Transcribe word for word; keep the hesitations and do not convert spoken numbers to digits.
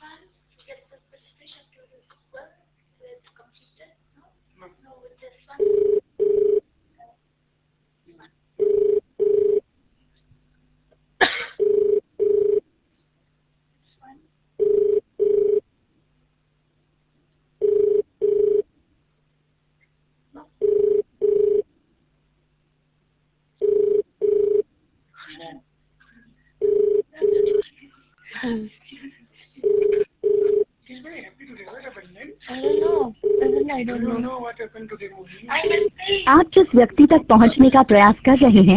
आप जिस व्यक्ति तक पहुंचने का प्रयास कर रहे हैं